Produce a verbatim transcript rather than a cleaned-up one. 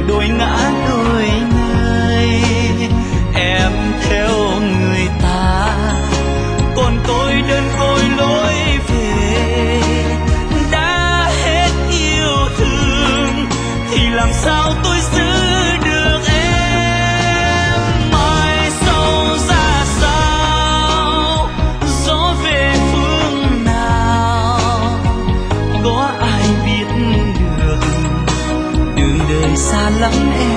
đôi ngã đôi nơi. Em theo người ta, còn tôi đơn côi lối về. Đã hết yêu thương thì làm sao tôi giữ được em? Mai sau ra sao, gió về phương nào, có ai biết được. Đường đời xa lắm em